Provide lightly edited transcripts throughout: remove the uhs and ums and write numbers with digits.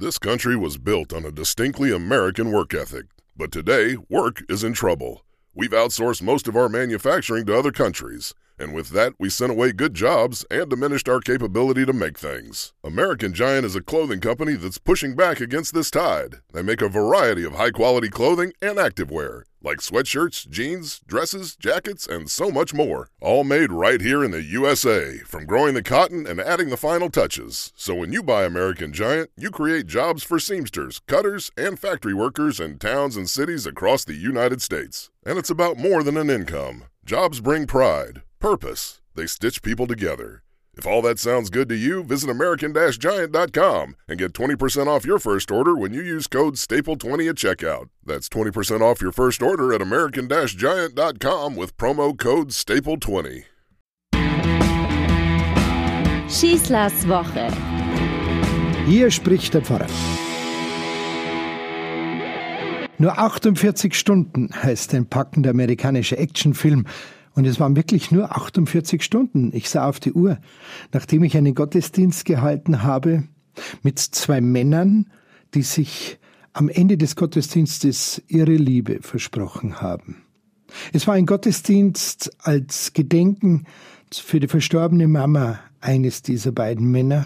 This country was built on a distinctly American work ethic, but today, work is in trouble. We've outsourced most of our manufacturing to other countries, and with that, we sent away good jobs and diminished our capability to make things. American Giant is a clothing company that's pushing back against this tide. They make a variety of high-quality clothing and activewear, like sweatshirts, jeans, dresses, jackets, and so much more. All made right here in the USA, from growing the cotton and adding the final touches. So when you buy American Giant, you create jobs for seamsters, cutters, and factory workers in towns and cities across the United States. And it's about more than an income. Jobs bring pride, purpose. They stitch people together. If all that sounds good to you, visit American-Giant.com and get 20% off your first order when you use code STAPLE20 at checkout. That's 20% off your first order at American-Giant.com with promo code STAPLE20. Schießlers Woche. Hier spricht der Pfarrer. Nur 48 Stunden heißt ein packender amerikanischer Actionfilm. Und es waren wirklich nur 48 Stunden. Ich sah auf die Uhr, nachdem ich einen Gottesdienst gehalten habe mit 2 Männern, die sich am Ende des Gottesdienstes ihre Liebe versprochen haben. Es war ein Gottesdienst als Gedenken für die verstorbene Mama eines dieser beiden Männer.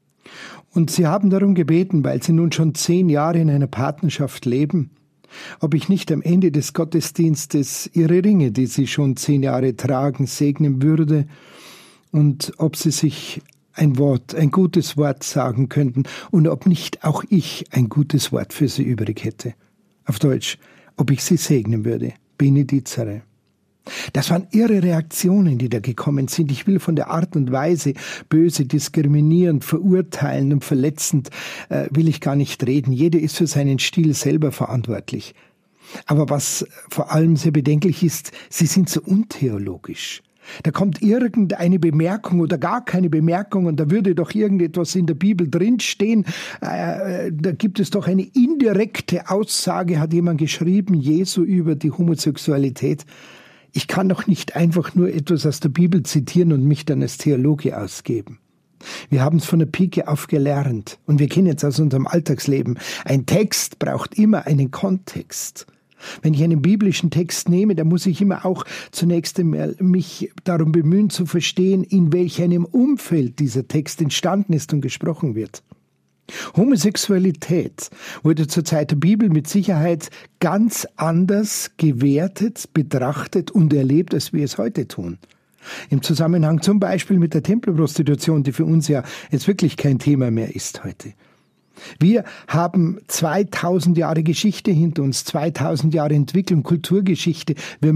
Und sie haben darum gebeten, weil sie nun schon 10 Jahre in einer Partnerschaft leben, ob ich nicht am Ende des Gottesdienstes ihre Ringe, die sie schon 10 Jahre tragen, segnen würde und ob sie sich ein gutes Wort sagen könnten und ob nicht auch ich ein gutes Wort für sie übrig hätte. Auf Deutsch, ob ich sie segnen würde. Benedizere. Das waren irre Reaktionen, die da gekommen sind. Ich will von der Art und Weise, böse, diskriminierend, verurteilend und verletzend, will ich gar nicht reden. Jeder ist für seinen Stil selber verantwortlich. Aber was vor allem sehr bedenklich ist, sie sind so untheologisch. Da kommt irgendeine Bemerkung oder gar keine Bemerkung und da würde doch irgendetwas in der Bibel drinstehen. Da gibt es doch eine indirekte Aussage, hat jemand geschrieben, Jesu über die Homosexualität. Ich kann doch nicht einfach nur etwas aus der Bibel zitieren und mich dann als Theologe ausgeben. Wir haben es von der Pike auf gelernt und wir kennen es aus unserem Alltagsleben. Ein Text braucht immer einen Kontext. Wenn ich einen biblischen Text nehme, dann muss ich immer auch zunächst einmal mich darum bemühen zu verstehen, in welch einem Umfeld dieser Text entstanden ist und gesprochen wird. Homosexualität wurde zur Zeit der Bibel mit Sicherheit ganz anders gewertet, betrachtet und erlebt, als wir es heute tun. Im Zusammenhang zum Beispiel mit der Tempelprostitution, die für uns ja jetzt wirklich kein Thema mehr ist heute. Wir haben 2000 Jahre Geschichte hinter uns, 2000 Jahre Entwicklung, Kulturgeschichte.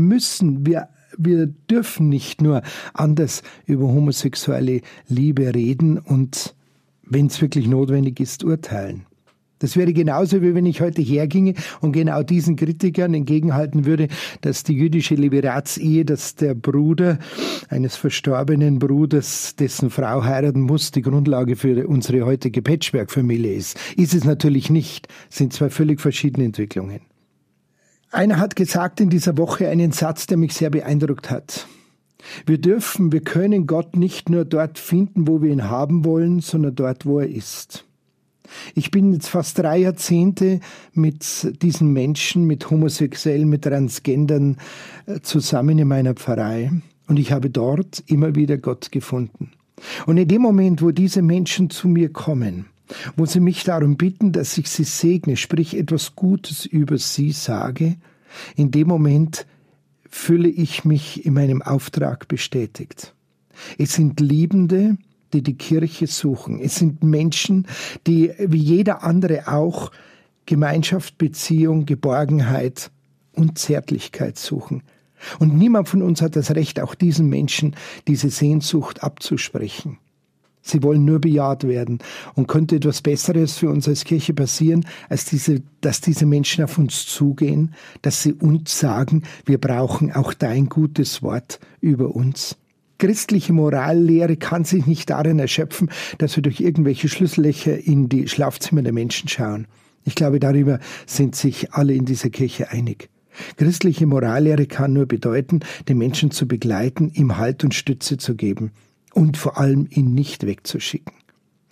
Wir dürfen nicht nur anders über homosexuelle Liebe reden und wenn es wirklich notwendig ist, urteilen. Das wäre genauso, wie wenn ich heute herginge und genau diesen Kritikern entgegenhalten würde, dass die jüdische Liberatsehe, dass der Bruder eines verstorbenen Bruders, dessen Frau heiraten muss, die Grundlage für unsere heutige Patchwork-Familie ist. Ist es natürlich nicht. Es sind 2 völlig verschiedene Entwicklungen. Einer hat gesagt in dieser Woche einen Satz, der mich sehr beeindruckt hat. Wir können Gott nicht nur dort finden, wo wir ihn haben wollen, sondern dort, wo er ist. Ich bin jetzt fast 3 Jahrzehnte mit diesen Menschen, mit Homosexuellen, mit Transgendern zusammen in meiner Pfarrei und ich habe dort immer wieder Gott gefunden. Und in dem Moment, wo diese Menschen zu mir kommen, wo sie mich darum bitten, dass ich sie segne, sprich etwas Gutes über sie sage, in dem Moment fühle ich mich in meinem Auftrag bestätigt. Es sind Liebende, die die Kirche suchen. Es sind Menschen, die wie jeder andere auch Gemeinschaft, Beziehung, Geborgenheit und Zärtlichkeit suchen. Und niemand von uns hat das Recht, auch diesen Menschen diese Sehnsucht abzusprechen. Sie wollen nur bejaht werden. Und könnte etwas Besseres für uns als Kirche passieren, als dass diese Menschen auf uns zugehen, dass sie uns sagen, wir brauchen auch dein gutes Wort über uns. Christliche Morallehre kann sich nicht darin erschöpfen, dass wir durch irgendwelche Schlüssellöcher in die Schlafzimmer der Menschen schauen. Ich glaube, darüber sind sich alle in dieser Kirche einig. Christliche Morallehre kann nur bedeuten, den Menschen zu begleiten, ihm Halt und Stütze zu geben und vor allem ihn nicht wegzuschicken.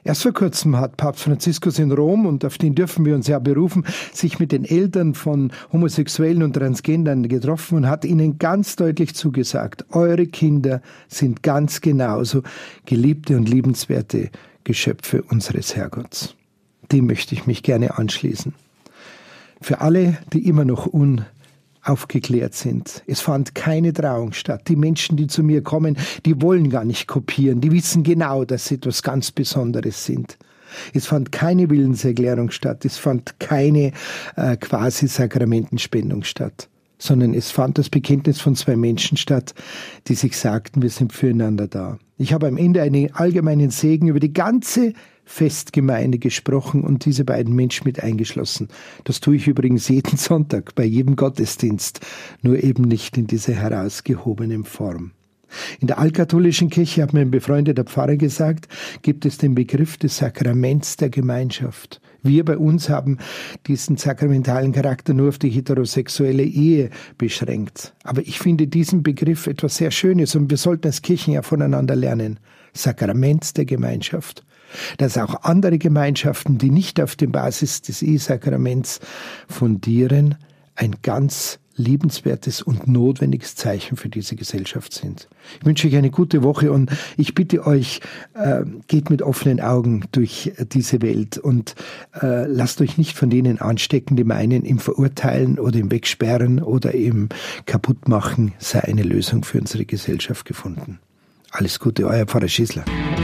Erst vor kurzem hat Papst Franziskus in Rom, und auf den dürfen wir uns ja berufen, sich mit den Eltern von Homosexuellen und Transgendern getroffen und hat ihnen ganz deutlich zugesagt, eure Kinder sind ganz genauso geliebte und liebenswerte Geschöpfe unseres Herrgotts. Dem möchte ich mich gerne anschließen. Für alle, die immer noch unaufgeklärt sind. Es fand keine Trauung statt. Die Menschen, die zu mir kommen, die wollen gar nicht kopieren. Die wissen genau, dass sie etwas ganz Besonderes sind. Es fand keine Willenserklärung statt. Es fand keine quasi Sakramentenspendung statt. Sondern es fand das Bekenntnis von 2 Menschen statt, die sich sagten, wir sind füreinander da. Ich habe am Ende einen allgemeinen Segen über die ganze Festgemeinde gesprochen und diese beiden Menschen mit eingeschlossen. Das tue ich übrigens jeden Sonntag bei jedem Gottesdienst, nur eben nicht in dieser herausgehobenen Form. In der altkatholischen Kirche, hat mir ein befreundeter Pfarrer gesagt, gibt es den Begriff des Sakraments der Gemeinschaft. Wir bei uns haben diesen sakramentalen Charakter nur auf die heterosexuelle Ehe beschränkt. Aber ich finde diesen Begriff etwas sehr Schönes und wir sollten als Kirchen ja voneinander lernen. Sakrament der Gemeinschaft. Dass auch andere Gemeinschaften, die nicht auf der Basis des Ehesakraments fundieren, ein ganz liebenswertes und notwendiges Zeichen für diese Gesellschaft sind. Ich wünsche euch eine gute Woche und ich bitte euch, geht mit offenen Augen durch diese Welt und lasst euch nicht von denen anstecken, die meinen, im Verurteilen oder im Wegsperren oder im Kaputtmachen sei eine Lösung für unsere Gesellschaft gefunden. Alles Gute, euer Pfarrer Schießler.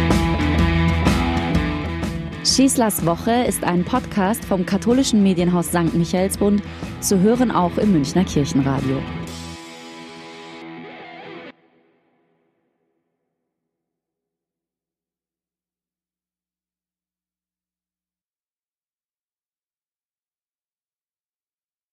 Schießlers Woche ist ein Podcast vom katholischen Medienhaus St. Michaelsbund, zu hören auch im Münchner Kirchenradio.